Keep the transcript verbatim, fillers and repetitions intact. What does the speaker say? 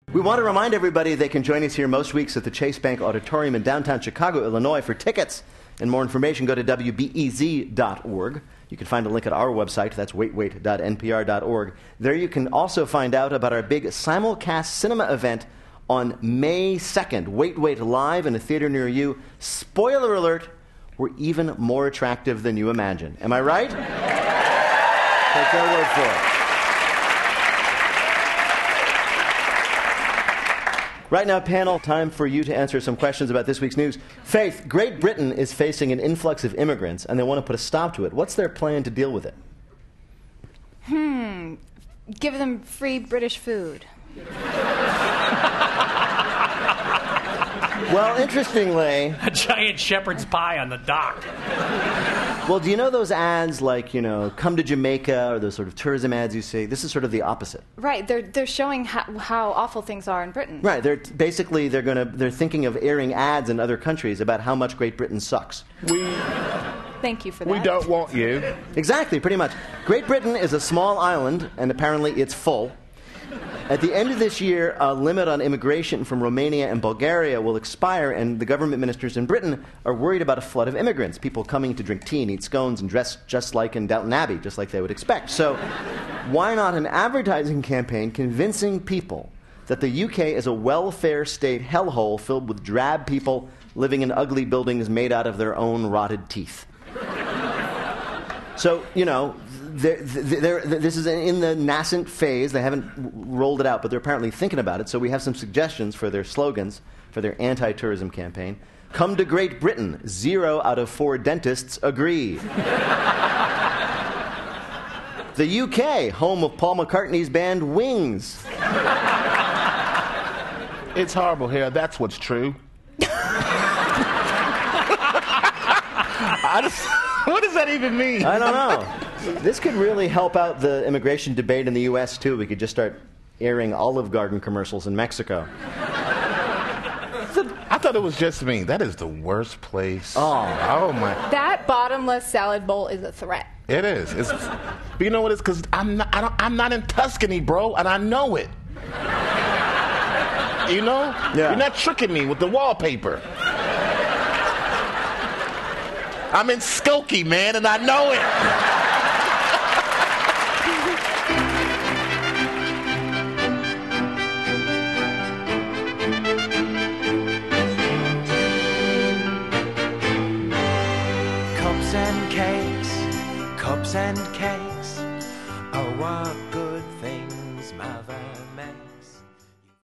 We want to remind everybody they can join us here most weeks at the Chase Bank Auditorium in downtown Chicago, Illinois. For tickets and more information, go to W B E Z dot org. You can find a link at our website. That's wait wait dot N P R dot org. There you can also find out about our big simulcast cinema event on May second. Wait Wait Live in a theater near you. Spoiler alert, we're even more attractive than you imagine. Am I right? Take their word for it. Right now, panel, time for you to answer some questions about this week's news. Faith, Great Britain is facing an influx of immigrants, and they want to put a stop to it. What's their plan to deal with it? Hmm. Give them free British food. Well, interestingly... A giant shepherd's pie on the dock. Well, do you know those ads like, you know, come to Jamaica, or those sort of tourism ads you see? This is sort of the opposite. Right. They're they're showing how, how awful things are in Britain. Right. They're basically they're going to they're thinking of airing ads in other countries about how much Great Britain sucks. We Thank you for that. we don't want you. Exactly, pretty much. Great Britain is a small island, and apparently it's full. At the end of this year, a limit on immigration from Romania and Bulgaria will expire, and the government ministers in Britain are worried about a flood of immigrants, people coming to drink tea and eat scones and dress just like in Downton Abbey, just like they would expect. So why not an advertising campaign convincing people that the U K is a welfare state hellhole filled with drab people living in ugly buildings made out of their own rotted teeth? So, you know... They're, they're, they're, this is in the nascent phase. They haven't rolled it out, but they're apparently thinking about it. So we have some suggestions for their slogans for their anti-tourism campaign. Come to Great Britain. Zero out of four dentists agree. The U K, home of Paul McCartney's band Wings. It's horrible here. That's what's true. I just, what does that even mean? I don't know. This could really help out the immigration debate in the U S, too. We could just start airing Olive Garden commercials in Mexico. I thought it was just me. That is the worst place. Oh. Oh, my. That bottomless salad bowl is a threat. It is. It's, but you know what? It's because I'm not, I don't, I'm not in Tuscany, bro, and I know it. You know? Yeah. You're not tricking me with the wallpaper. I'm in Skokie, man, and I know it.